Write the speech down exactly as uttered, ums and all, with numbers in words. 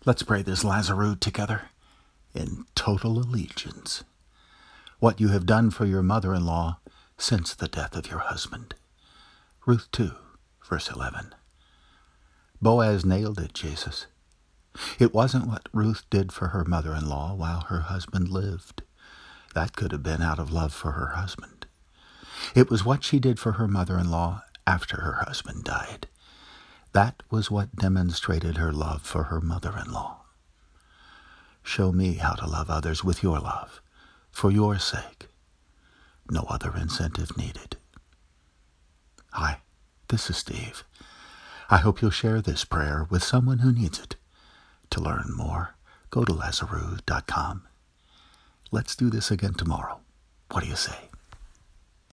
Let's pray this Lazarus together in total allegiance. What you have done for your mother-in-law since the death of your husband. Ruth two, verse eleven. Boaz nailed it, Jesus. It wasn't what Ruth did for her mother-in-law while her husband lived. That could have been out of love for her husband. It was what she did for her mother-in-law after her husband died. That was what demonstrated her love for her mother-in-law. Show me how to love others with your love, for your sake. No other incentive needed. Hi, this is Steve. I hope you'll share this prayer with someone who needs it. To learn more, go to Lazarus dot com. Let's do this again tomorrow. What do you say?